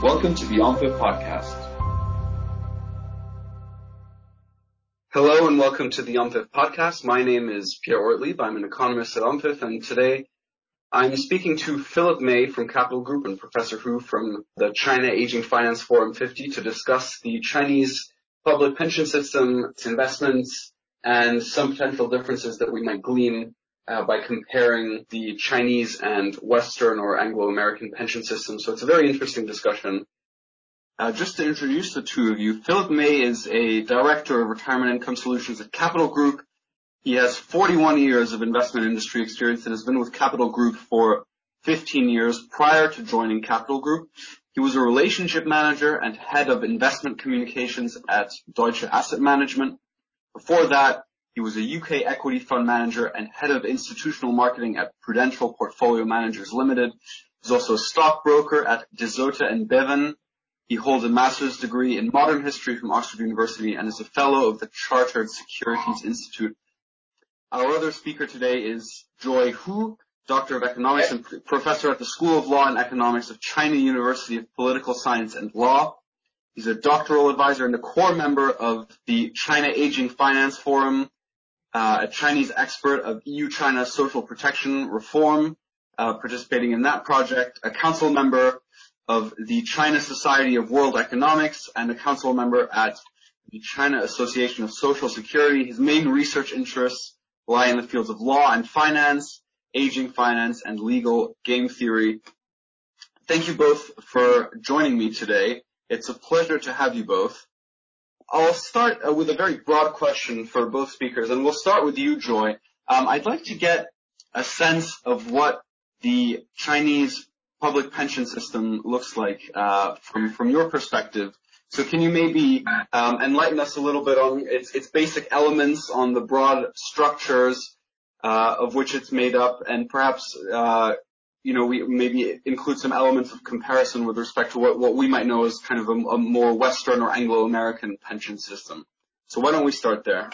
Welcome to the OMFIF podcast. Hello and welcome to the OMFIF podcast. My name is Pierre Ortlieb. I'm an economist at OMFIF, and today I'm speaking to Philip May from Capital Group and Professor Hu from the China Aging Finance Forum 50 to discuss the Chinese public pension system, its investments, and some potential differences that we might glean by comparing the Chinese and Western or Anglo-American pension systems. So it's a very interesting discussion. Just to introduce the two of you, Philip May is a director of retirement income solutions at Capital Group. He has 41 years of investment industry experience and has been with Capital Group for 15 years prior to joining Capital Group. He was a relationship manager and head of investment communications at Deutsche Asset Management. Before that, he was a UK equity fund manager and head of institutional marketing at Prudential Portfolio Managers Limited. He's also a stockbroker at De Zoete and Bevan. He holds a master's degree in modern history from Oxford University and is a fellow of the Chartered Securities Institute. Our other speaker today is Joy Hu, Doctor of Economics and Professor at the School of Law and Economics of China University of Political Science and Law. He's a doctoral advisor and a core member of the China Aging Finance Forum, a Chinese expert of EU-China social protection reform, participating in that project, a council member of the China Society of World Economics, and a council member at the China Association of Social Security. His main research interests lie in the fields of law and finance, aging finance, and legal game theory. Thank you both for joining me today. It's a pleasure to have you both. I'll start with a very broad question for both speakers, and we'll start with you, Joy. I'd like to get a sense of what the Chinese public pension system looks like from your perspective. So can you maybe enlighten us a little bit on its basic elements, on the broad structures of which it's made up, and perhaps we maybe include some elements of comparison with respect to what we might know as kind of a more Western or Anglo-American pension system. So why don't we start there?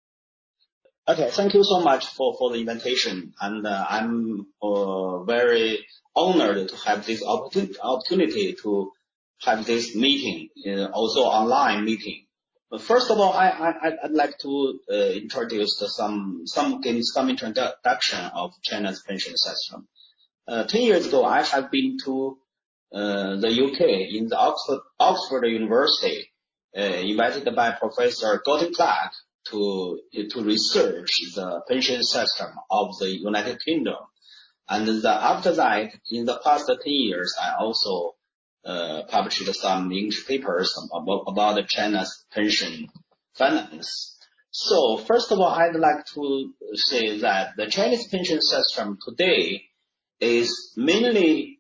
Okay, thank you so much for the invitation, and I'm very honored to have this opportunity to have this meeting, also online meeting. But first of all, I'd like to introduce some introduction of China's pension system. 10 years ago, I have been to the UK in the Oxford University, invited by Professor Gordon Clark to research the pension system of the United Kingdom. And after that, in the past 10 years, I also published some English papers about China's pension finance. So first of all, I'd like to say that the Chinese pension system today is mainly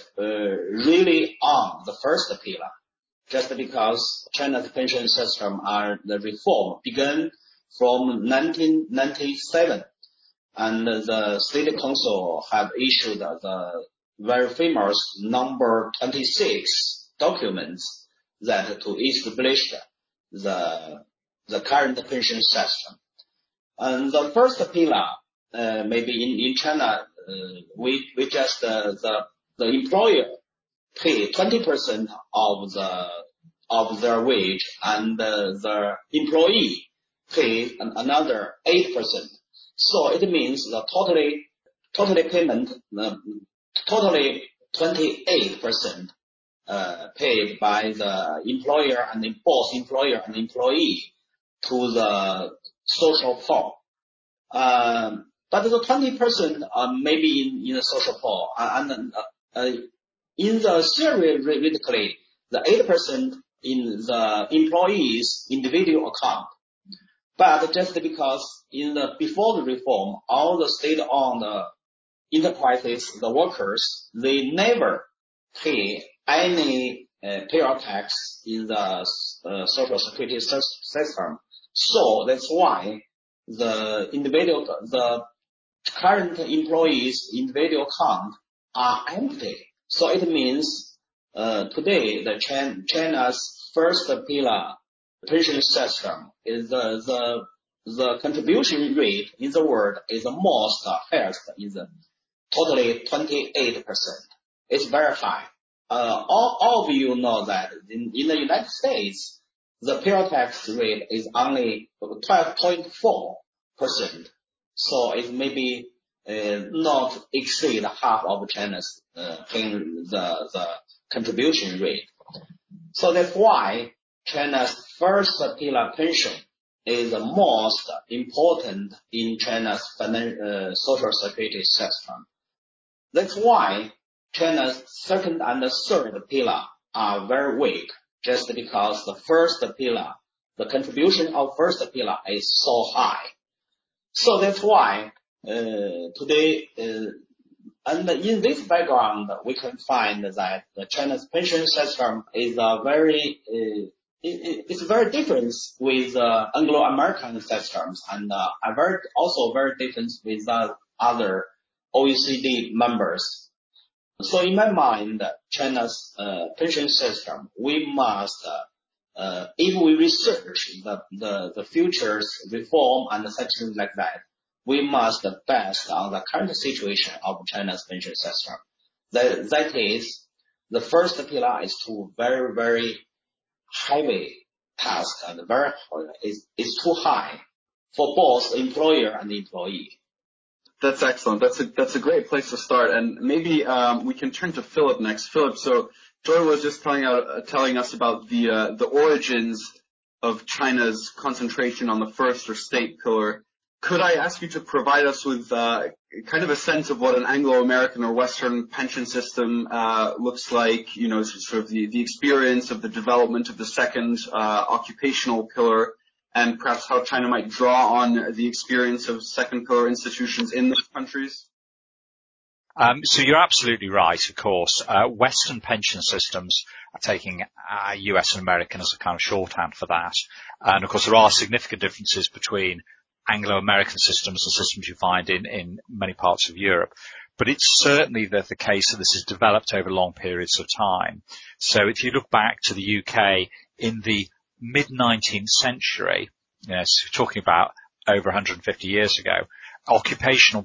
really on the first pillar, just because China's pension system the reform began from 1997, and the State Council have issued the very famous number 26 documents that to establish the current pension system. And the first pillar, maybe in China, we just the employer pay 20% of their wage, and the employee pay another 8%. So it means the totally payment, totally 28% paid by the employer and both employer and employee to the social fund. But the 20% maybe in the social pool, and in the theoretically, the 8% in the employee's individual account. But just because before the reform, all the state-owned enterprises, the workers, they never pay any payroll tax in the social security system. So that's why the current employees' individual account are empty. So it means today China's first pillar pension system is the contribution rate in the world is the most highest, is totally 28%. It's very high. all of you know that in the United States, the payroll tax rate is only 12.4%. So it maybe not exceed half of China's paying the contribution rate. So that's why China's first pillar pension is the most important in China's social security system. That's why China's second and third pillar are very weak, just because the first pillar, the contribution of first pillar is so high. So that's why today, and in this background, we can find that the China's pension system is it's very different with Anglo-American systems, and also very different with other OECD members. So in my mind, China's pension system, we must, if we research the future's reform and such things like that, we must base on the current situation of China's pension system. That is, the first pillar is too very, very heavy task and it's too high for both employer and employee. That's excellent. That's a great place to start. And maybe we can turn to Philip next. Philip, so Joy was just telling us about the origins of China's concentration on the first or state pillar. Could I ask you to provide us with kind of a sense of what an Anglo-American or Western pension system looks like, sort of the experience of the development of the second occupational pillar, and perhaps how China might draw on the experience of second pillar institutions in those countries? So you're absolutely right, of course. Western pension systems are taking US and American as a kind of shorthand for that. And of course, there are significant differences between Anglo-American systems and systems you find in many parts of Europe. But it's certainly the case that this has developed over long periods of time. So if you look back to the UK in the mid-19th century, so talking about over 150 years ago, occupational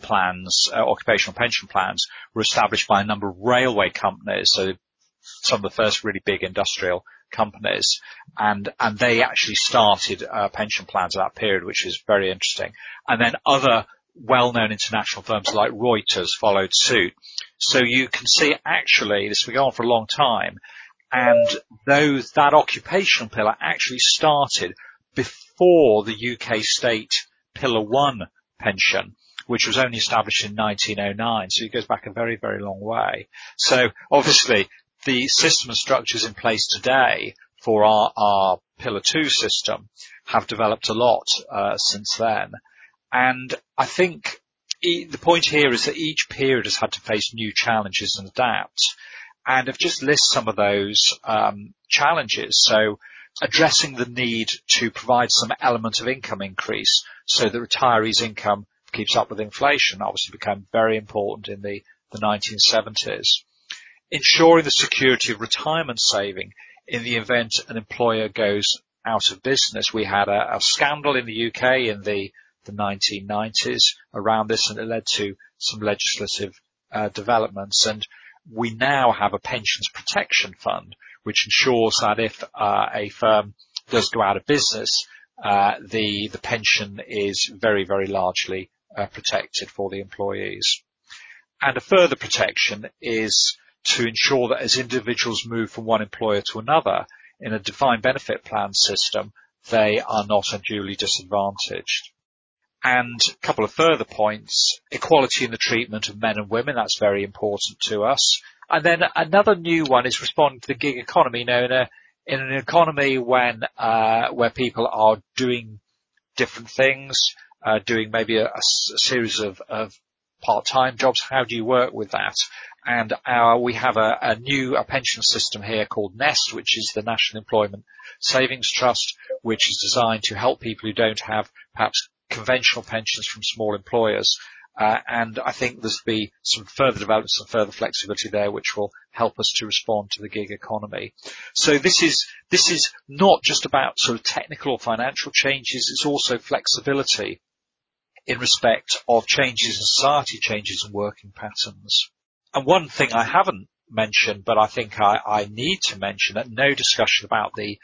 pension plans were established by a number of railway companies, so some of the first really big industrial companies, and they actually started pension plans at that period, which is very interesting. And then other well-known international firms like Reuters followed suit. So you can see actually this will go on for a long time, and that occupational pillar actually started before the UK state Pillar 1 pension, which was only established in 1909. So it goes back a very, very long way. So obviously the system and structures in place today for our Pillar 2 system have developed a lot since then. And I think the point here is that each period has had to face new challenges and adapt. And I've just listed some of those challenges. So addressing the need to provide some element of income increase so that retirees' income keeps up with inflation obviously became very important in the 1970s. Ensuring the security of retirement saving in the event an employer goes out of business. We had a scandal in the UK in the 1990s around this, and it led to some legislative developments. And we now have a pensions protection fund, which ensures that if a firm does go out of business, the pension is very, very largely protected for the employees. And a further protection is to ensure that as individuals move from one employer to another in a defined benefit plan system, they are not unduly disadvantaged. And a couple of further points, equality in the treatment of men and women, that's very important to us. And then another new one is responding to the gig economy. In an economy where people are doing different things, doing maybe a series of part-time jobs, how do you work with that? And we have a new pension system here called NEST, which is the National Employment Savings Trust, which is designed to help people who don't have perhaps conventional pensions from small employers. And I think there's be some further development, some further flexibility there, which will help us to respond to the gig economy. So this is not just about sort of technical or financial changes. It's also flexibility in respect of changes in society, changes in working patterns. And one thing I haven't mention, but I think I need to mention that no discussion about the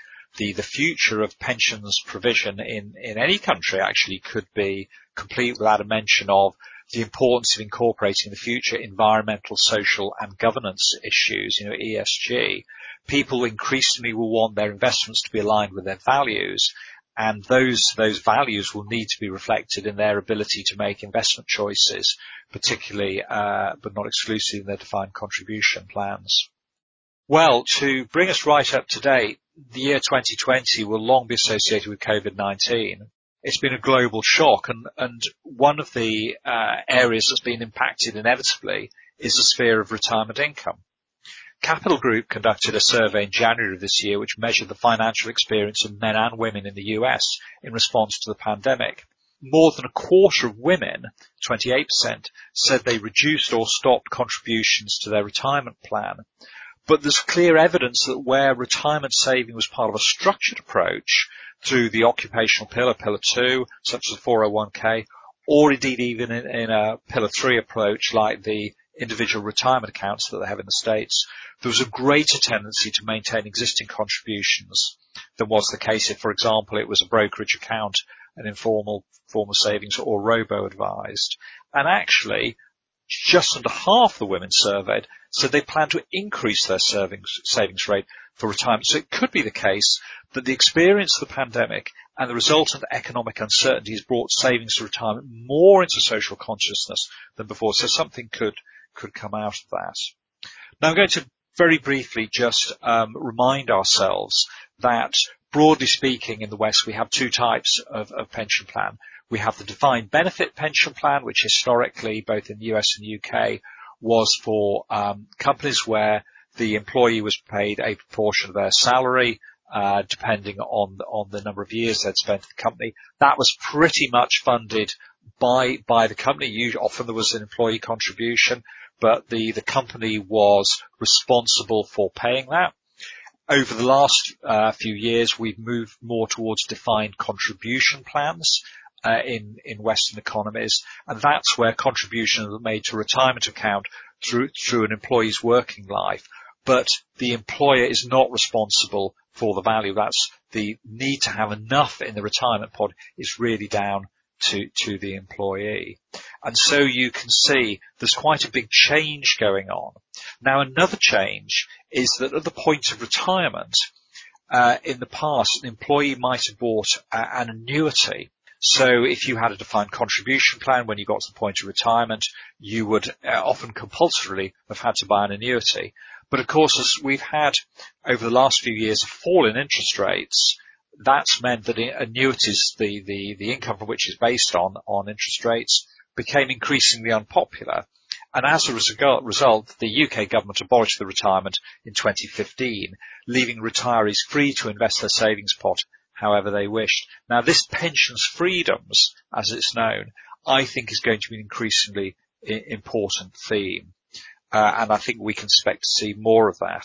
future of pensions provision in any country actually could be complete without a mention of the importance of incorporating in the future environmental, social and governance issues, ESG. People increasingly will want their investments to be aligned with their values, and those values will need to be reflected in their ability to make investment choices, particularly, but not exclusively, in their defined contribution plans. Well, to bring us right up to date, the year 2020 will long be associated with COVID-19. It's been a global shock, and one of the areas that's been impacted inevitably is the sphere of retirement income. Capital Group conducted a survey in January of this year which measured the financial experience of men and women in the US in response to the pandemic. More than a quarter of women, 28%, said they reduced or stopped contributions to their retirement plan. But there's clear evidence that where retirement saving was part of a structured approach through the occupational pillar, Pillar 2, such as the 401k, or indeed even in a Pillar 3 approach like the individual retirement accounts that they have in the States, there was a greater tendency to maintain existing contributions than was the case if, for example, it was a brokerage account, an informal form of savings, or robo-advised. And actually, just under half the women surveyed said they plan to increase their savings rate for retirement. So it could be the case that the experience of the pandemic and the resultant economic uncertainty has brought savings to retirement more into social consciousness than before. So something could come out of that. Now I'm going to very briefly just remind ourselves that, broadly speaking, in the West we have two types of pension plan. We have the defined benefit pension plan, which historically, both in the US and UK, was for companies where the employee was paid a proportion of their salary, depending on the number of years they'd spent at the company. That was pretty much funded by the company. Often there was an employee contribution, but the company was responsible for paying that. Over the last few years, we've moved more towards defined contribution plans in Western economies, and that's where contributions are made to a retirement account through an employee's working life, but the employer is not responsible for the value. That's the need to have enough in the retirement pot is really down to the employee. And so you can see there's quite a big change going on. Now, another change is that at the point of retirement, in the past, an employee might have bought an annuity. So if you had a defined contribution plan when you got to the point of retirement, you would often compulsorily have had to buy an annuity. But of course, as we've had over the last few years a fall in interest rates, that's meant that annuities, the income from which is based on interest rates, became increasingly unpopular. And as a result, the UK government abolished the retirement in 2015, leaving retirees free to invest their savings pot however they wished. Now, this pensions freedoms, as it's known, I think is going to be an increasingly important theme. And I think we can expect to see more of that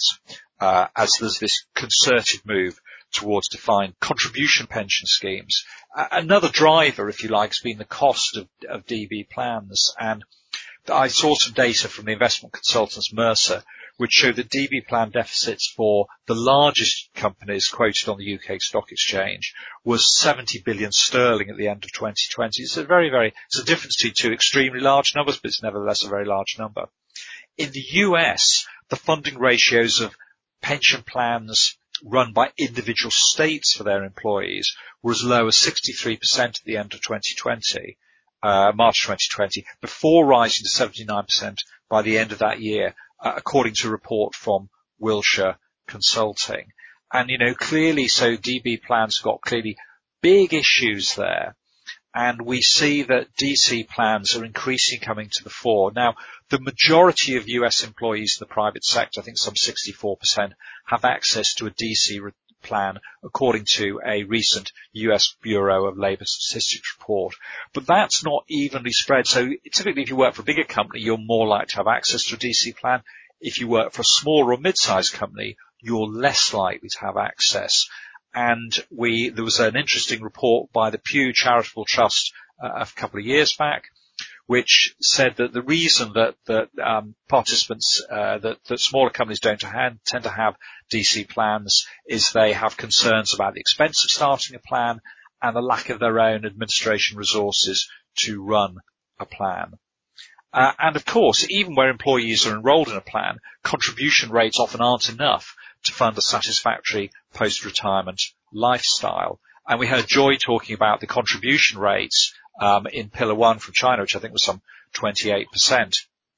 as there's this concerted move towards defined contribution pension schemes. Another driver, if you like, has been the cost of DB plans. And I saw some data from the investment consultants Mercer, which showed that DB plan deficits for the largest companies quoted on the UK Stock Exchange was 70 billion sterling at the end of 2020. It's a it's a difference between two extremely large numbers, but it's nevertheless a very large number. In the US, the funding ratios of pension plans run by individual states for their employees were as low as 63% at the end of 2020, March 2020, before rising to 79% by the end of that year, according to a report from Wilshire Consulting. And, clearly, so DB plans have got clearly big issues there. And we see that DC plans are increasingly coming to the fore. Now, the majority of US employees in the private sector, I think some 64%, have access to a DC plan, according to a recent US Bureau of Labor Statistics report. But that's not evenly spread. So typically, if you work for a bigger company, you're more likely to have access to a DC plan. If you work for a smaller or mid-sized company, you're less likely to have access. And there was an interesting report by the Pew Charitable Trust a couple of years back, which said that the reason that participants, that smaller companies don't tend to have DC plans is they have concerns about the expense of starting a plan and the lack of their own administration resources to run a plan. And of course, even where employees are enrolled in a plan, contribution rates often aren't enough to fund a satisfactory post-retirement lifestyle. And we heard Joy talking about the contribution rates in Pillar 1 from China, which I think was some 28%.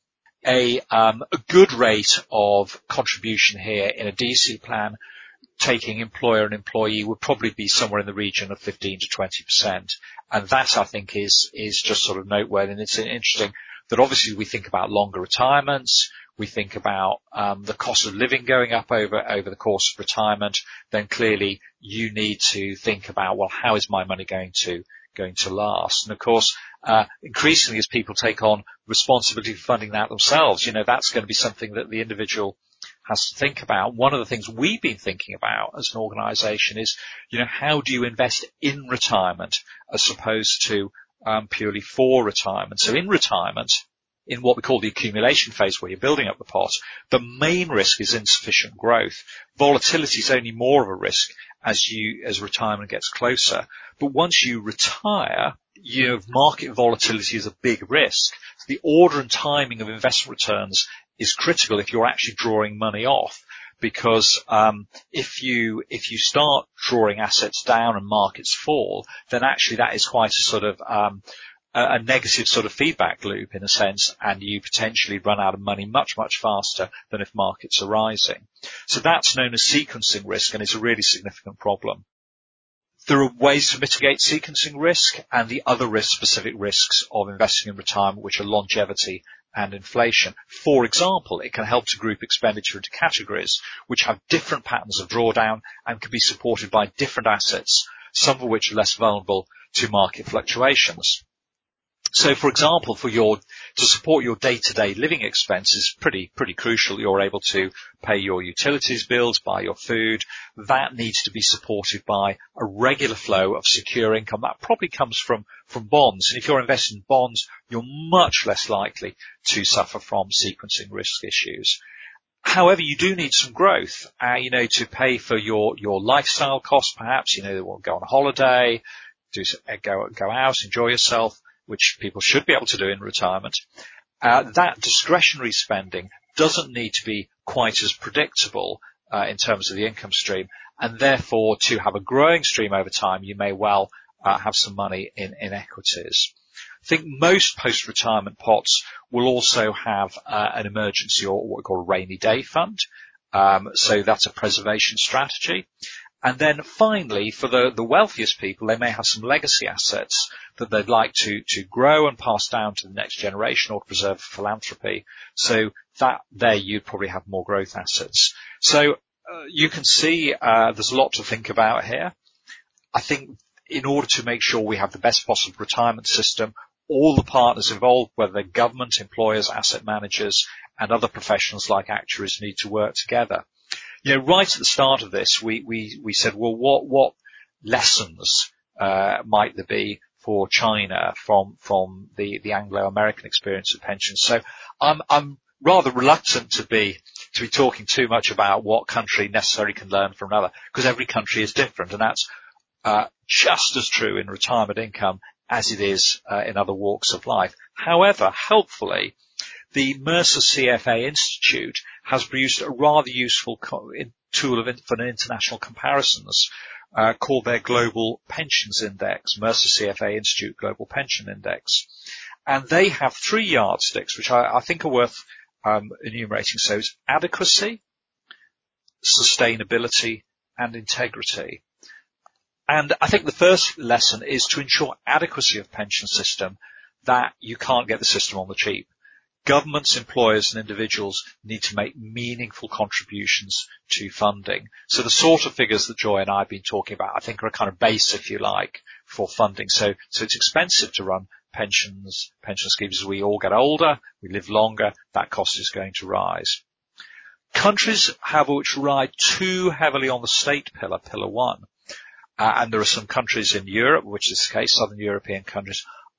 A good rate of contribution here in a DC plan, taking employer and employee, would probably be somewhere in the region of 15 to 20%. And that, I think, is just sort of noteworthy. And it's interesting that obviously we think about longer retirements, we think about the cost of living going up over the course of retirement, then clearly you need to think about, well, how is my money going to last? And of course, increasingly as people take on responsibility for funding that themselves, that's going to be something that the individual has to think about. One of the things we've been thinking about as an organisation is, how do you invest in retirement as opposed to purely for retirement? So in retirement, in what we call the accumulation phase where you're building up the pot, the main risk is insufficient growth. Volatility is only more of a risk as retirement gets closer. But once you retire, market volatility is a big risk. So the order and timing of investment returns is critical if you're actually drawing money off. Because if you start drawing assets down and markets fall, then actually that is quite a sort of a negative sort of feedback loop in a sense, and you potentially run out of money much, much faster than if markets are rising. So that's known as sequencing risk, and it's a really significant problem. There are ways to mitigate sequencing risk and the other specific risks of investing in retirement, which are longevity and inflation. For example, it can help to group expenditure into categories which have different patterns of drawdown and can be supported by different assets, some of which are less vulnerable to market fluctuations. So, for example, to support your day-to-day living expenses, pretty crucial. You're able to pay your utilities bills, buy your food. That needs to be supported by a regular flow of secure income. That probably comes from bonds. And if you're investing in bonds, you're much less likely to suffer from sequencing risk issues. However, you do need some growth, to pay for your lifestyle costs, perhaps. We'll go on a holiday, go out, enjoy yourself, which people should be able to do in retirement. That discretionary spending doesn't need to be quite as predictable in terms of the income stream, and therefore to have a growing stream over time, you may well have some money in equities. I think most post-retirement pots will also have an emergency or what we call a rainy day fund. So that's a preservation strategy. And then finally, for the wealthiest people, they may have some legacy assets that they'd like to grow and pass down to the next generation or to preserve for philanthropy. So that there you'd probably have more growth assets. So you can see there's a lot to think about here. I think in order to make sure we have the best possible retirement system, all the partners involved, whether they're government, employers, asset managers, and other professionals like actuaries, need to work together. Right at the start of this, we said, well, what lessons might there be for China from the Anglo-American experience of pensions? So I'm rather reluctant to be talking too much about what country necessarily can learn from another, because every country is different, and that's just as true in retirement income as it is in other walks of life. However, helpfully, the Mercer CFA Institute has produced a rather useful tool for international comparisons called their Global Pensions Index, Mercer CFA Institute Global Pension Index. And they have 3 yardsticks, which I think are worth enumerating. So it's adequacy, sustainability, and integrity. And I think the first lesson is to ensure adequacy of pension system, that you can't get the system on the cheap. Governments, employers and individuals need to make meaningful contributions to funding. So the sort of figures that Joy and I have been talking about, I think, are a kind of base, if you like, for funding. So it's expensive to run pension schemes. As we all get older, we live longer, that cost is going to rise. Countries, however, which rely too heavily on the state pillar, Pillar 1, and there are some countries in Europe, which is the case, Southern European countries,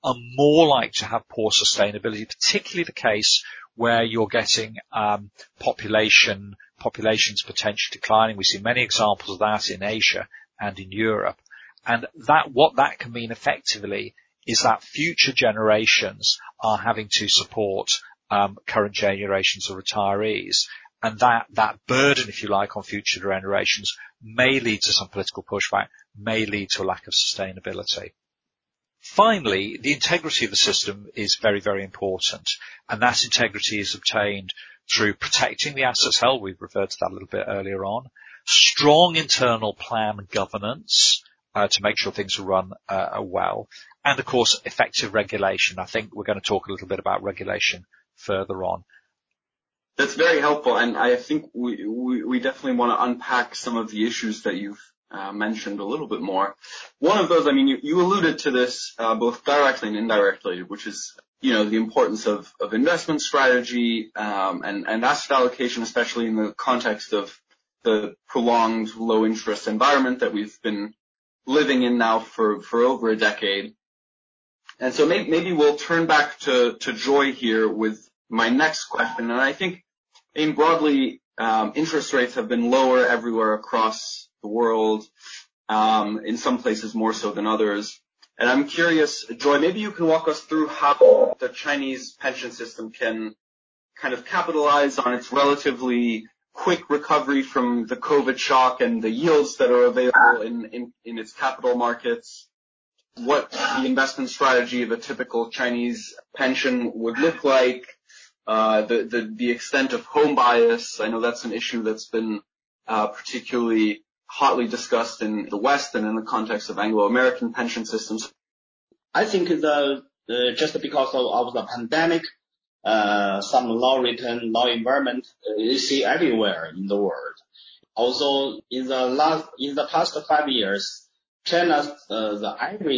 are more likely to have poor sustainability, particularly the case where you're getting populations potentially declining. We see many examples of that in Asia and in Europe. And what that can mean effectively is that future generations are having to support current generations of retirees. And that burden, if you like, on future generations may lead to some political pushback, may lead to a lack of sustainability. Finally, the integrity of the system is very, very important. And that integrity is obtained through protecting the assets held. We've referred to that a little bit earlier on. Strong internal plan governance to make sure things are run well. And, of course, effective regulation. I think we're going to talk a little bit about regulation further on. That's very helpful, and I think we definitely want to unpack some of the issues that you've mentioned a little bit more. One of those, I mean, you alluded to this both directly and indirectly, which is, the importance of investment strategy and asset allocation, especially in the context of the prolonged low interest environment that we've been living in now for over a decade. And so maybe we'll turn back to Joy here with my next question, and I think broadly, interest rates have been lower everywhere across the world, in some places more so than others. And I'm curious, Joy, maybe you can walk us through how the Chinese pension system can kind of capitalize on its relatively quick recovery from the COVID shock and the yields that are available in its capital markets, what the investment strategy of a typical Chinese pension would look like, the extent of home bias. I know that's an issue that's been particularly hotly discussed in the West and in the context of Anglo-American pension systems. I think just because of the pandemic, some low return, low environment you see everywhere in the world. Also, in the past 5 years, China's the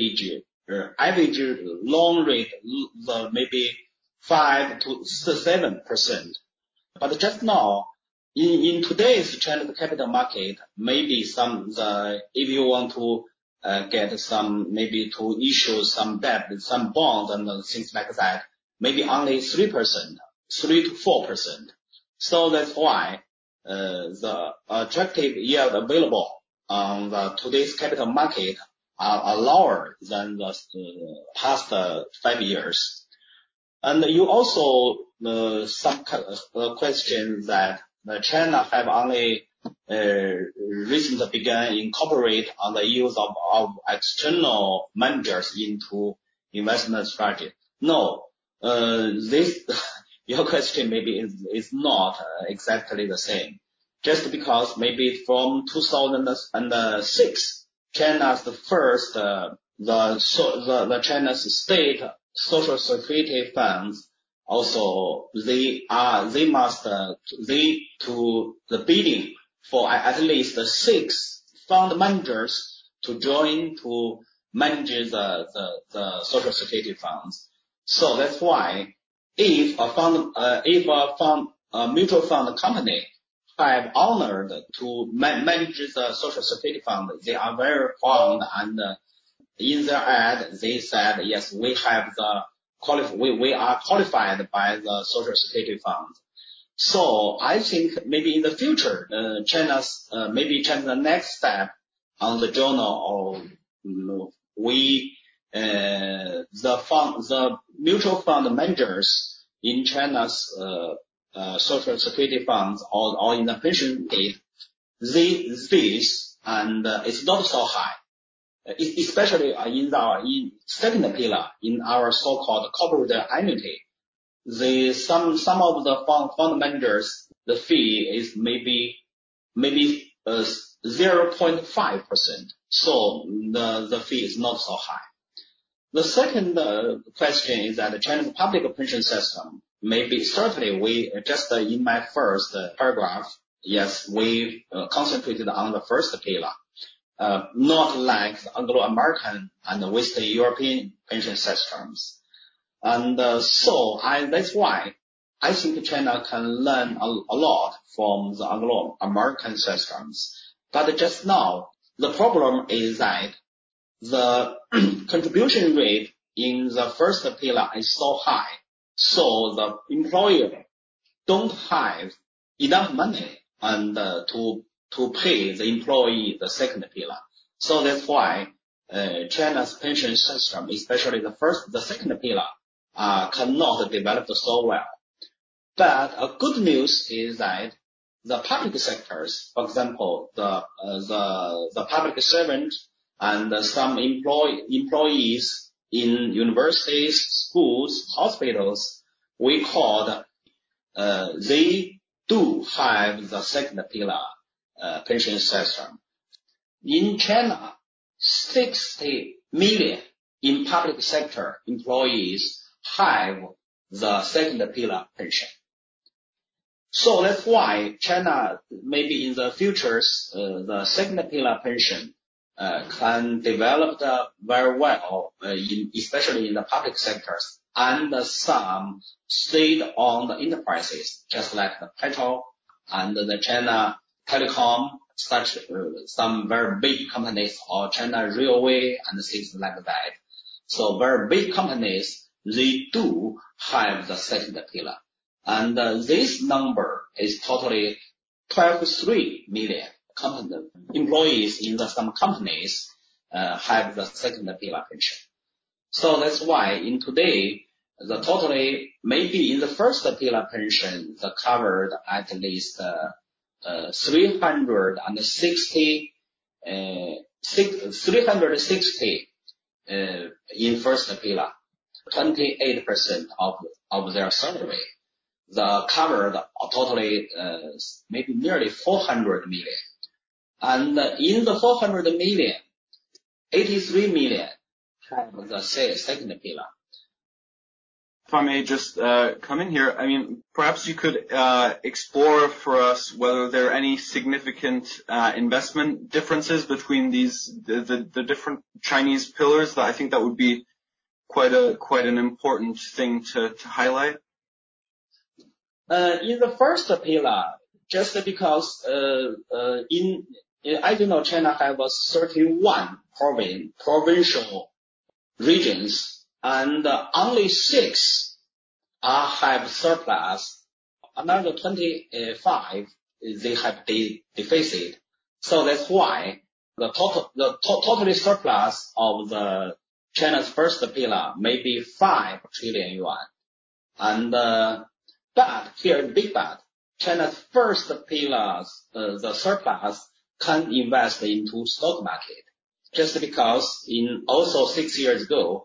average loan rate maybe 5 to 7%. But just now, in today's China's capital market, maybe if you want to get some, maybe to issue some debt, some bonds and things like that, maybe only 3%, 3 to 4%. So that's why the attractive yield available on today's capital market are lower than the past 5 years. And you also some question that China have only recently begun incorporate on the use of external managers into investment strategy. No, your question maybe is not exactly the same. Just because maybe from 2006, China's the first the China's state social security funds also they to the bidding for at least 6 fund managers to join to manage the social security funds. So that's why if a mutual fund company have honored to manage the social security fund, they are very proud, and in their ad they said, yes, we have we are qualified by the social security fund. So I think maybe in the future, China's next step on the journal, or the mutual fund managers in China's social security funds or in the pension aid, and it's not so high, especially in second pillar in our so-called corporate annuity. Some of the fund managers, the fee is maybe 0.5%. So the fee is not so high. The second question is that the Chinese public pension system, maybe certainly we just in my first paragraph, yes, we concentrated on the first pillar, not like the Anglo-American and Western European pension systems. And so that's why I think China can learn a lot from the Anglo-American systems. But just now, the problem is that the contribution rate in the first pillar is so high, so the employer don't have enough money and to pay the employee the second pillar. So that's why China's pension system, especially the second pillar, cannot develop so well. But a good news is that the public sectors, for example, the public servant and some employees in universities, schools, hospitals, we called, they do have the second pillar pension system. In China, 60 million in public sector employees have the second pillar pension. So that's why China, maybe in the futures, the second pillar pension can develop very well, especially in the public sectors and some state-owned enterprises, just like the petrol and the China Telecom, such some very big companies, or China Railway and things like that. So very big companies, they do have the second pillar. And this number is totally 12.3 million employees in some companies have the second pillar pension. So that's why in today, the totally, maybe in the first pillar pension, the covered at least 360 in first pillar, 28% of their salary. The covered totally maybe nearly 400 million. And in the 400 million, 83 million have the second pillar. If I may just come in here, I mean, perhaps you could explore for us whether there are any significant investment differences between the different Chinese pillars. That I think that would be quite an important thing to highlight. In the first pillar, just because I do know China have 31 provincial regions, and only 6 have surplus. Another 25 they have deficit. So that's why the totally surplus of the China's first pillar may be 5 trillion yuan. And but here big but, China's first pillars, the surplus can invest into stock market. Just because in also 6 years ago,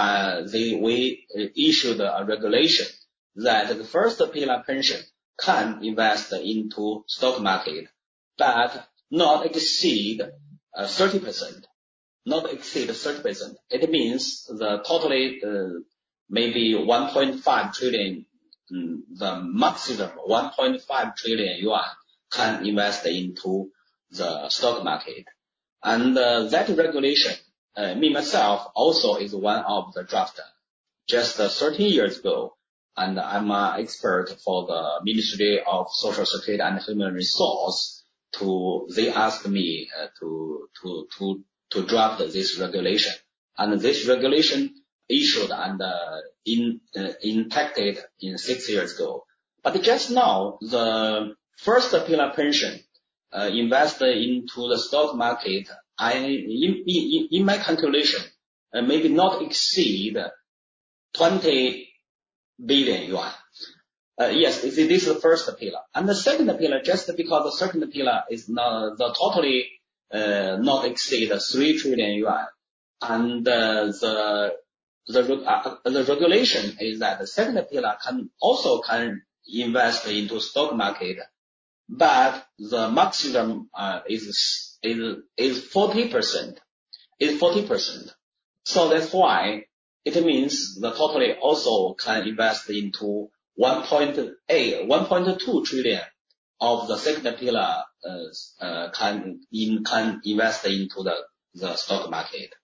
we issued a regulation that the first pillar pension can invest into stock market, but not exceed 30%. Not exceed 30%. It means the totally maybe 1.5 trillion. The maximum 1.5 trillion yuan can invest into the stock market. And that regulation, me myself also is one of the drafter. Just 13 years ago, and I'm an expert for the Ministry of Social Security and Human Resource. They asked me to draft this regulation, and this regulation issued and enacted in 6 years ago. But just now, the first pillar pension invested into the stock market, in my calculation, maybe not exceed 20 billion yuan. Yes, this is the first pillar. And the second pillar, just because the second pillar is not the totally not exceed 3 trillion yuan. And the regulation is that the second pillar can invest into stock market, but the maximum is 40%. Is 40%. So that's why it means the totally also can invest into 1.2 trillion of the second pillar can invest into the stock market.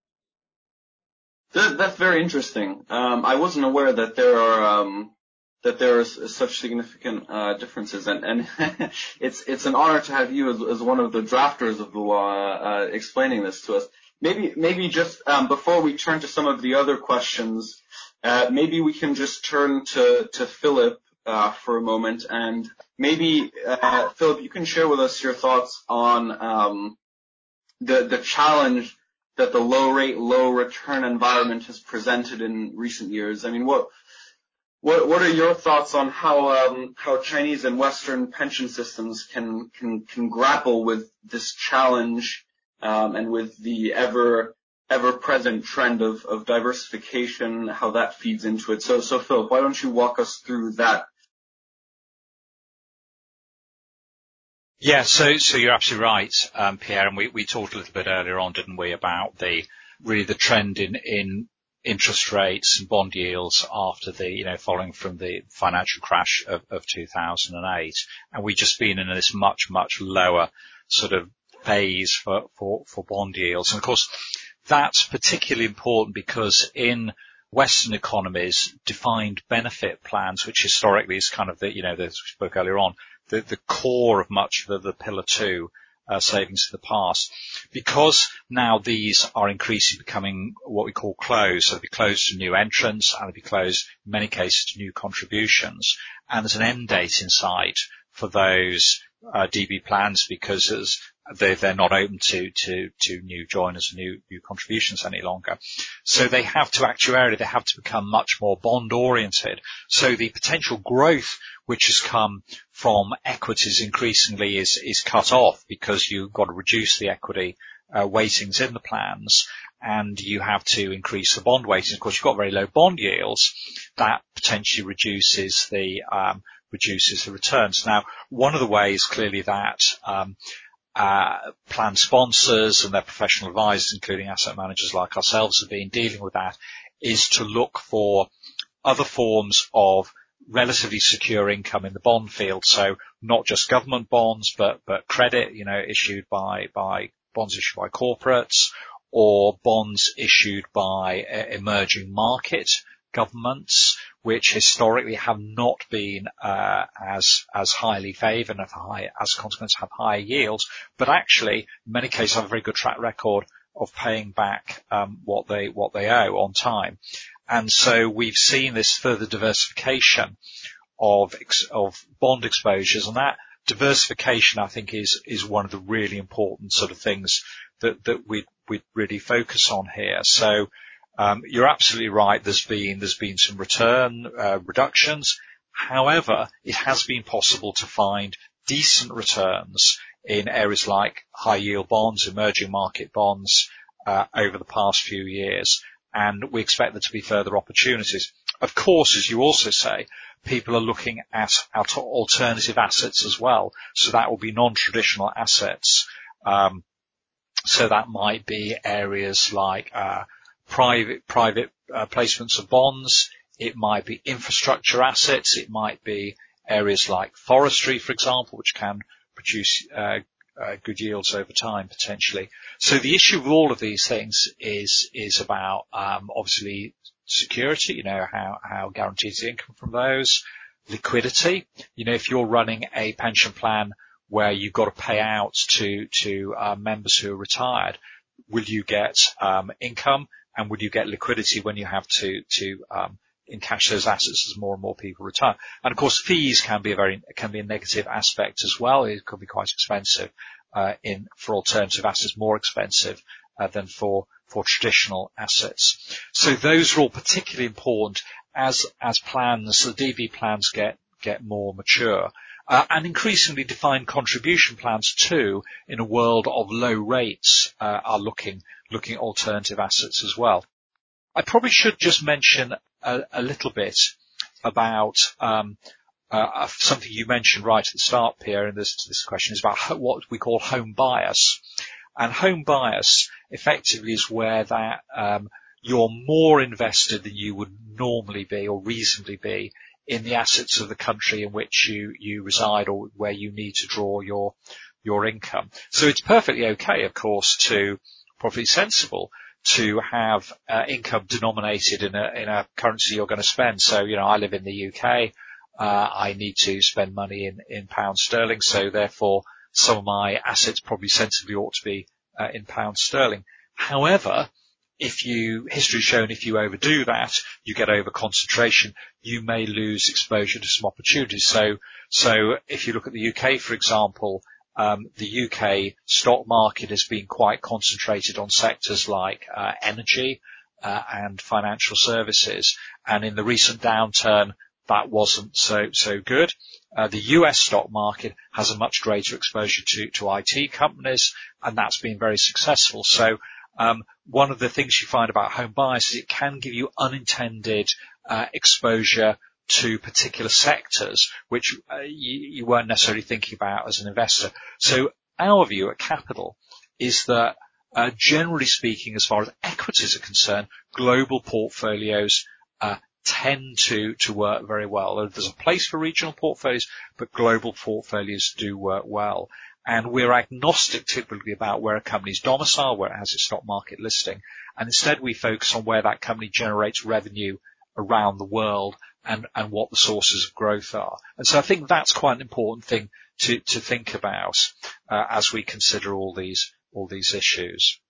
That's very interesting. I wasn't aware that there are such significant differences, and it's an honor to have you as one of the drafters of the law explaining this to us. maybe just before we turn to some of the other questions, maybe we can just turn to Philip for a moment, and maybe Philip, you can share with us your thoughts on the challenge that the low rate, low return environment has presented in recent years. I mean, what are your thoughts on how Chinese and Western pension systems can grapple with this challenge, and with the ever present trend of diversification, how that feeds into it? So Philip, why don't you walk us through that? Yeah, so you're absolutely right, Pierre, and we talked a little bit earlier on, didn't we, about the trend in interest rates and bond yields after following from the financial crash of 2008. And we've just been in this much lower sort of phase for bond yields. And of course, that's particularly important because in Western economies, defined benefit plans, which historically is kind of as we spoke earlier on, the core of much of the Pillar 2 savings of the past, because now these are increasingly becoming what we call closed. So they'll be closed to new entrants, and they'll be closed in many cases to new contributions. And there's an end date in sight for those DB plans, because they're not open to new joiners, new contributions any longer. So they have to become much more bond oriented. So the potential growth which has come from equities increasingly is cut off, because you've got to reduce the equity weightings in the plans, and you have to increase the bond weightings. Of course, you've got very low bond yields. That potentially reduces the returns. Now, one of the ways clearly that plan sponsors and their professional advisors, including asset managers like ourselves, have been dealing with that, is to look for other forms of relatively secure income in the bond field. So not just government bonds, but credit, issued by bonds issued by corporates, or bonds issued by emerging market governments, which historically have not been as highly favoured, and as a consequence have higher yields, but actually in many cases have a very good track record of paying back what they owe on time. And so we've seen this further diversification of bond exposures, and that diversification, I think, is one of the really important sort of things that we'd really focus on here. So you're absolutely right. There's been some return reductions. However, it has been possible to find decent returns in areas like high yield bonds, emerging market bonds over the past few years, and we expect there to be further opportunities. Of course, as you also say, people are looking at alternative assets as well. So that will be non-traditional assets. So that might be areas like private placements of bonds. It might be infrastructure assets. It might be areas like forestry, for example, which can produce good yields over time potentially. So the issue with all of these things is about obviously security. How guaranteed is the income from those? Liquidity. If you're running a pension plan where you've got to pay out to members who are retired, will you get income, and would you get liquidity when you have to encash those assets as more and more people retire? And of course, fees can be a negative aspect as well. It could be quite expensive for alternative assets, more expensive than for traditional assets. So those are all particularly important as plans, the DB plans get more mature. And increasingly defined contribution plans too, in a world of low rates, are looking at alternative assets as well. I probably should just mention a little bit about something you mentioned right at the start, Pierre, in this question, is about what we call home bias. And home bias effectively is where that you're more invested than you would normally be or reasonably be in the assets of the country in which you reside, or where you need to draw your income. So it's perfectly okay, of course, probably sensible to have income denominated in a currency you're going to spend. So, I live in the UK. I need to spend money in pound sterling. So therefore, some of my assets probably sensibly ought to be in pound sterling. However, history has shown if you overdo that, you get over concentration, you may lose exposure to some opportunities. So if you look at the UK, for example, the UK stock market has been quite concentrated on sectors like energy and financial services. And in the recent downturn, that wasn't so good. The US stock market has a much greater exposure to IT companies, and that's been very successful. So one of the things you find about home bias is it can give you unintended exposure to particular sectors which you weren't necessarily thinking about as an investor. So our view at Capital is that generally speaking, as far as equities are concerned, global portfolios tend to work very well. There's a place for regional portfolios, but global portfolios do work well. And we're agnostic typically about where a company's domicile, where it has its stock market listing. And instead we focus on where that company generates revenue around the world and what the sources of growth are. And so I think that's quite an important thing to think about as we consider all these issues.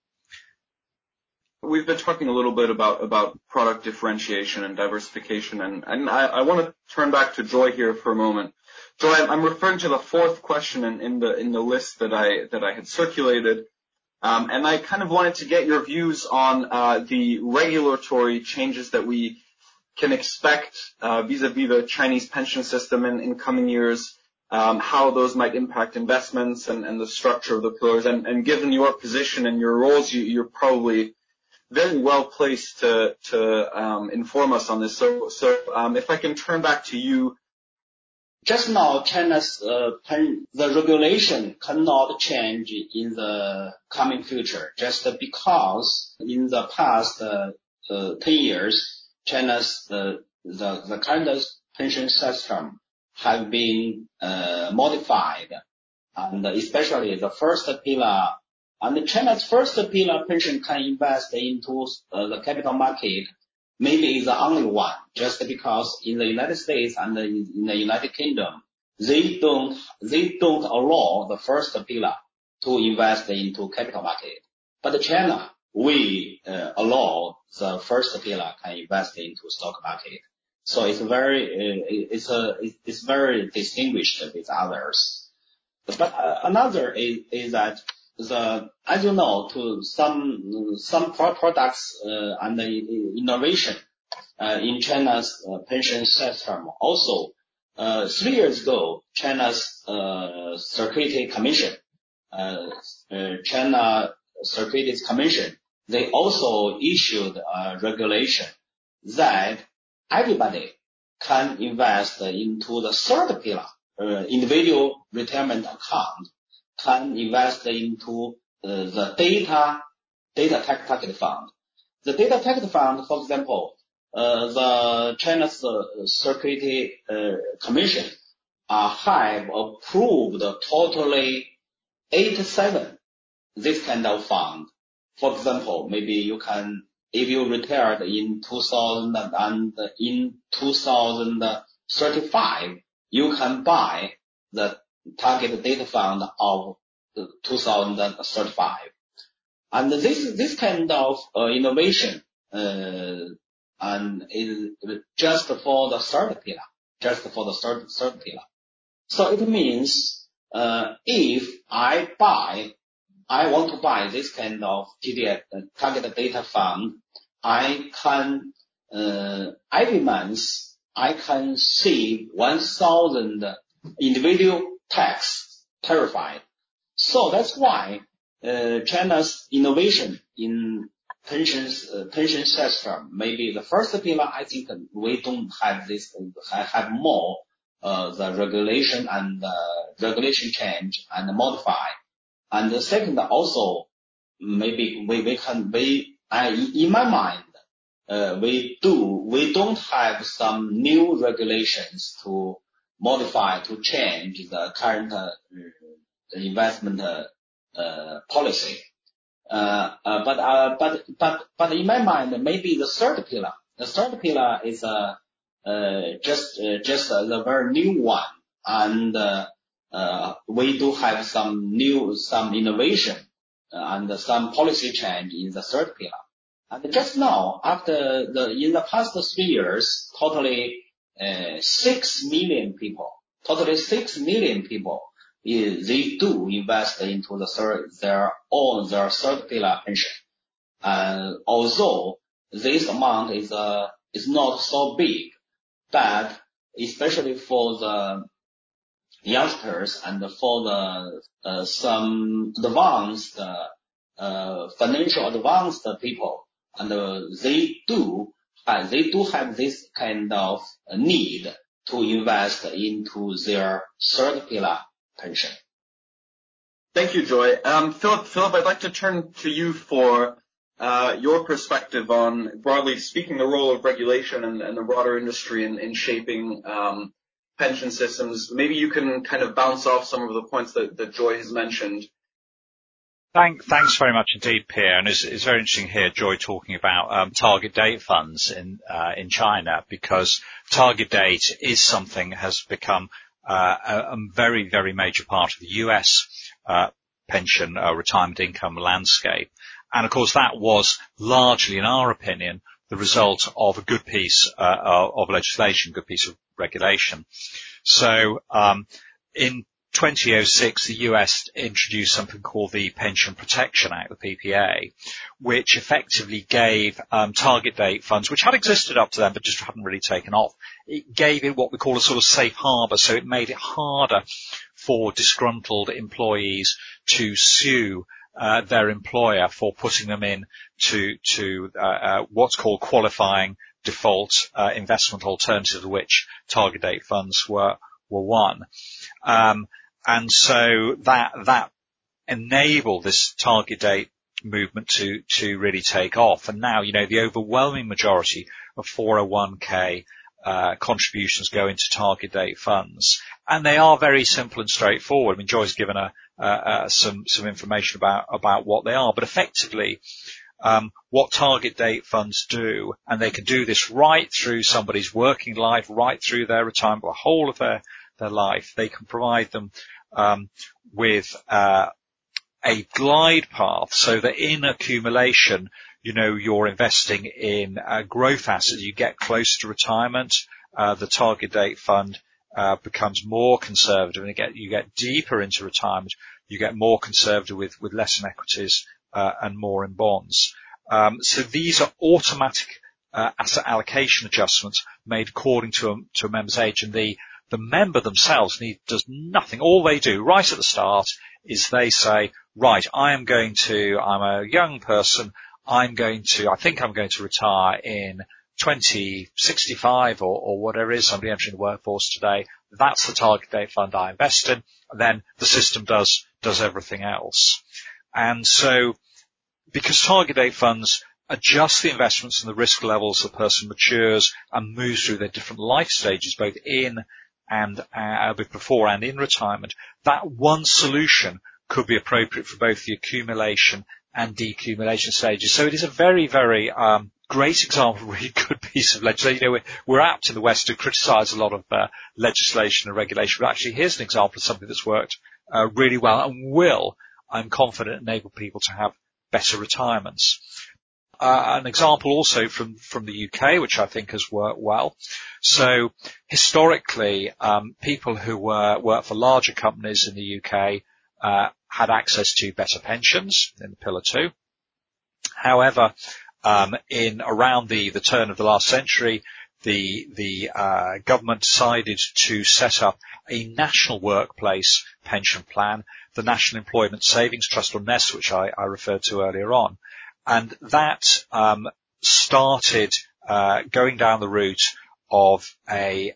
We've been talking a little bit about product differentiation and diversification, and I want to turn back to Joy here for a moment. Joy, I'm referring to the fourth question in the list that I had circulated, and I kind of wanted to get your views on the regulatory changes that we can expect vis-a-vis the Chinese pension system in coming years, how those might impact investments and the structure of the pillars. And given your position and your roles, you're probably very well placed to inform us on this. So if I can turn back to you. Just now, China's the regulation cannot change in the coming future, just because in the past 10 years, China's the current pension system have been modified, and especially the first pillar. And China's first pillar pension can invest into the capital market. Maybe is the only one, just because in the United States and in the United Kingdom, they don't allow the first pillar to invest into capital market. But China, we allow the first pillar can invest into stock market. So it's very distinguished with others. But another is that as you know, to some products and the innovation in China's pension system. Also, 3 years ago, China's Securities Commission, they also issued a regulation that everybody can invest into the third pillar, individual retirement account, can invest into the data target fund. The data target fund, for example, the China's Securities Commission have approved totally 87 this kind of fund. For example, maybe you can, if you retired in 2000 and in 2035, you can buy the target data fund of 2035. And this kind of innovation and is just for the third pillar, third pillar. So it means if I want to buy this kind of TDF target data fund, I can every month I can save 1,000 individual tax terrified. So that's why China's innovation in pension system, maybe the first pillar, I think we don't have this, have more the regulation and regulation change and modify. And the second also, maybe in my mind, we don't have some new regulations to modify, to change the current investment policy. But in my mind, maybe the third pillar is just a very new one, and we do have some innovation and some policy change in the third pillar. And just now, in the past 3 years, totally 6 million people, they do invest into their third pillar pension. Although this amount is not so big, but especially for the youngsters and for the some advanced financial advanced people, and they do have this kind of need to invest into their third pillar pension. Thank you, Joy. Philip, I'd like to turn to you for your perspective on, broadly speaking, the role of regulation and the broader industry in shaping pension systems. Maybe you can kind of bounce off some of the points that Joy has mentioned. Thanks very much indeed, Pierre. And it's very interesting to hear Joy talking about target date funds in China, because target date is something that has become a very, very major part of the US pension retirement income landscape. And of course, that was largely, in our opinion, the result of a good piece of legislation, good piece of regulation. So in 2006, the US introduced something called the Pension Protection Act, the PPA, which effectively gave target date funds, which had existed up to then but just hadn't really taken off. It gave it what we call a sort of safe harbor, so it made it harder for disgruntled employees to sue their employer for putting them in to what's called qualifying default investment alternatives, of which target date funds were one. And so that enabled this target date movement to really take off. And now, the overwhelming majority of 401k contributions go into target date funds, and they are very simple and straightforward. I mean, Joy's given some information about what they are, but effectively, what target date funds do, and they can do this right through somebody's working life, right through their retirement, the whole of their life. They can provide them with a glide path, so that in accumulation, you're investing in growth assets. You get close to retirement, the target date fund becomes more conservative, and you get deeper into retirement. You get more conservative with less in equities and more in bonds. So these are automatic asset allocation adjustments made according to a member's age, and the member themselves does nothing. All they do right at the start is they say, right, I'm a young person, I think I'm going to retire in 2065 or whatever it is, somebody entering the workforce today. That's the target date fund I invest in. And then the system does everything else. And so, because target date funds adjust the investments and the risk levels, the person matures and moves through their different life stages, both in and before and in retirement, that one solution could be appropriate for both the accumulation and decumulation stages. So it is a very, very great example, really good piece of legislation. We're apt in the West to criticize a lot of legislation and regulation, but actually here's an example of something that's worked really well and will, I'm confident, enable people to have better retirements. An example also from the UK, which I think has worked well. So historically, people who work for larger companies in the UK had access to better pensions in Pillar 2. However, in around the turn of the last century, the government decided to set up a national workplace pension plan, the National Employment Savings Trust, or NEST, which I referred to earlier on. And that started going down the route of it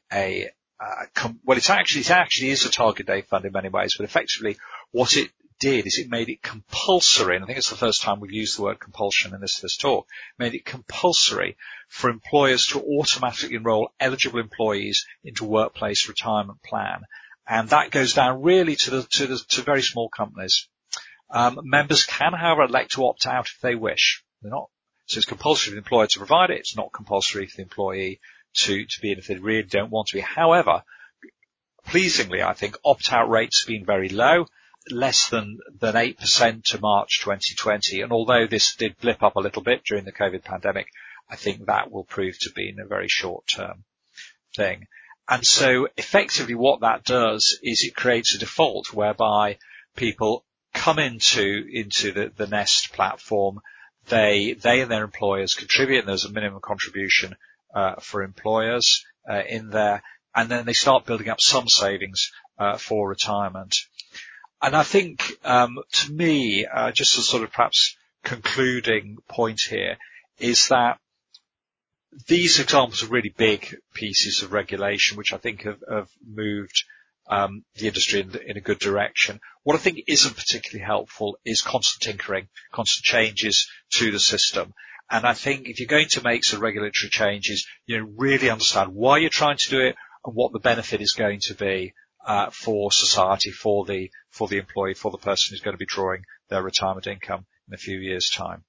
actually is a target date fund in many ways, but effectively what it did is it made it compulsory, and I think it's the first time we've used the word compulsion in this talk, made it compulsory for employers to automatically enroll eligible employees into workplace retirement plan. And that goes down really to very small companies. Members can, however, elect to opt out if they wish. So it's compulsory for the employer to provide it. It's not compulsory for the employee to be in if they really don't want to be. However, pleasingly, I think opt-out rates have been very low, less than 8% to March 2020. And although this did blip up a little bit during the COVID pandemic, I think that will prove to be in a very short term thing. And so effectively what that does is it creates a default whereby people come into the Nest platform. They and their employers contribute, and there's a minimum contribution for employers in there, and then they start building up some savings for retirement. And I think, to me, just a sort of perhaps concluding point here is that these examples are really big pieces of regulation, which I think have moved the industry in a good direction. What I think isn't particularly helpful is constant tinkering, constant changes to the system. And I think if you're going to make some regulatory changes, really understand why you're trying to do it and what the benefit is going to be for society, for the employee, for the person who's going to be drawing their retirement income in a few years' time.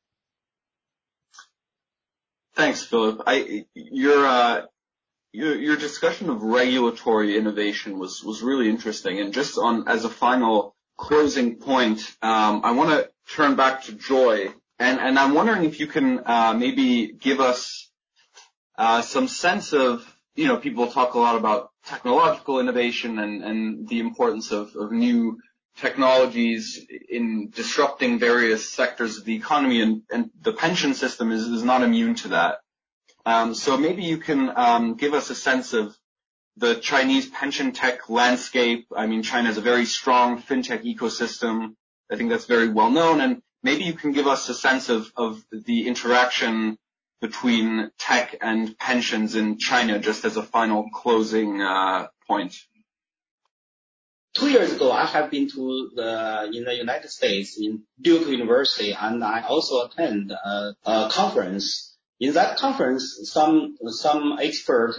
Thanks, Philip. Your discussion of regulatory innovation was really interesting. And just as a final closing point, I want to turn back to Joy. And I'm wondering if you can maybe give us some sense of, people talk a lot about technological innovation and the importance of new technologies in disrupting various sectors of the economy, and the pension system is not immune to that. So maybe you can give us a sense of the Chinese pension tech landscape. I mean, China has a very strong fintech ecosystem. I think that's very well known. And maybe you can give us a sense of the interaction between tech and pensions in China, just as a final closing point. 2 years ago, I have been in the United States in Duke University, and I also attend a conference. In that conference, some expert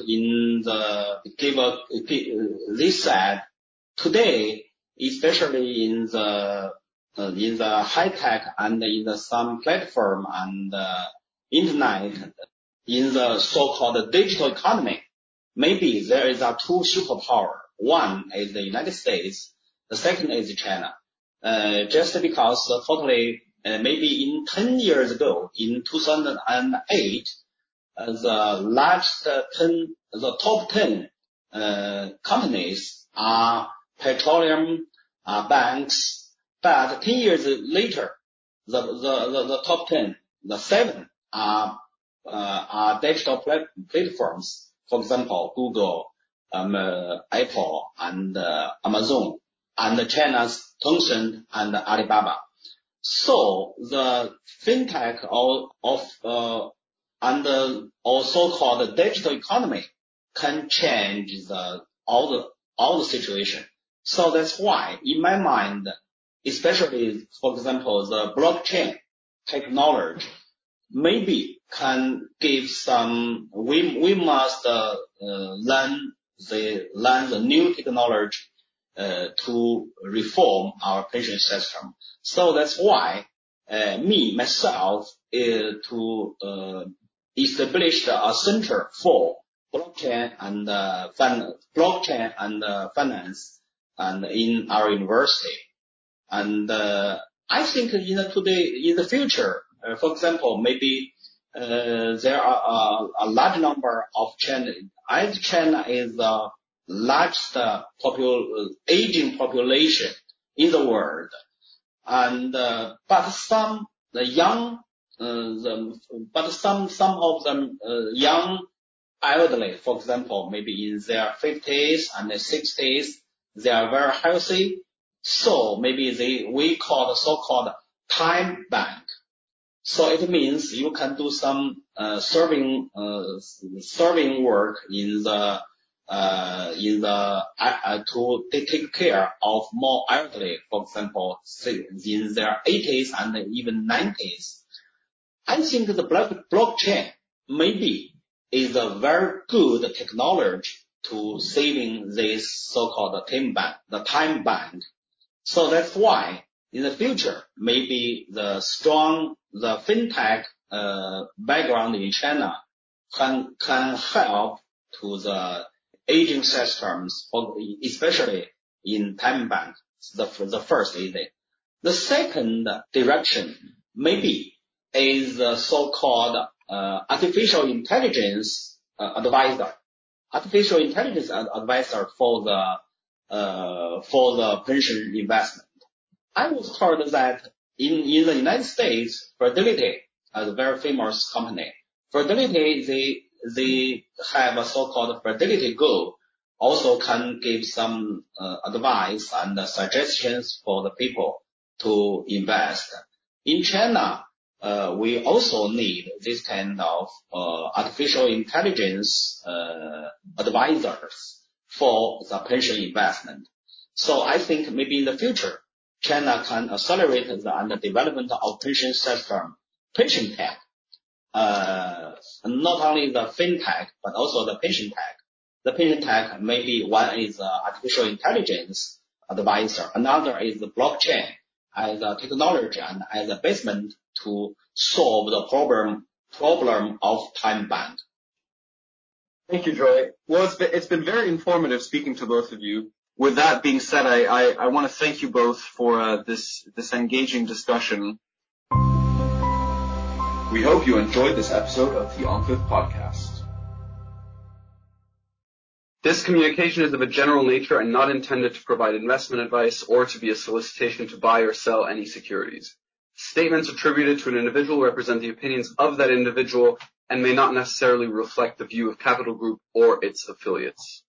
they said today, especially in the high tech and in some platform and internet, in the so-called digital economy, maybe there is a two superpower. One is the United States, the second is China. Just because totally, maybe in 10 years ago, in 2008, the top 10 companies are petroleum, banks, but 10 years later, the top 10, the 7 are digital platforms. For example, Google, Apple, and Amazon, and China's Tencent and Alibaba. So the fintech and so-called digital economy can change all the situation. So that's why, in my mind, especially, for example, the blockchain technology maybe can give some. We must learn the new technology to reform our pension system. So that's why myself to establish a center for blockchain and finance and in our university. And I think in the future, for example, maybe there are a large number of China. As China is the largest aging population in the world, and but some of them young elderly, for example, maybe in their 50s and 60s, they are very healthy. So maybe we call the so-called time bank. So it means you can do some serving work to take care of more elderly, for example, in their 80s and even 90s. I think the blockchain maybe is a very good technology to saving this so-called time bank. So that's why in the future, maybe the fintech background in China can help to the aging systems, especially in time bank. The first is it. The second direction maybe is the so-called artificial intelligence advisor. Artificial intelligence advisor for the pension investment. I was told that in the United States, Fidelity, a very famous company, Fidelity, they have a so-called Fidelity Go, also can give some advice and suggestions for the people to invest. In China, we also need this kind of artificial intelligence advisors for the pension investment. So I think maybe in the future, China can accelerate the development of pension system, pension tech, not only the fintech, but also the pension tech. The pension tech, maybe one is artificial intelligence advisor, another is the blockchain as a technology and as a basement to solve the problem of time band. Thank you, Joy. Well, it's been very informative speaking to both of you. With that being said, I want to thank you both for this engaging discussion. We hope you enjoyed this episode of the OMPIF podcast. This communication is of a general nature and not intended to provide investment advice or to be a solicitation to buy or sell any securities. Statements attributed to an individual represent the opinions of that individual and may not necessarily reflect the view of Capital Group or its affiliates.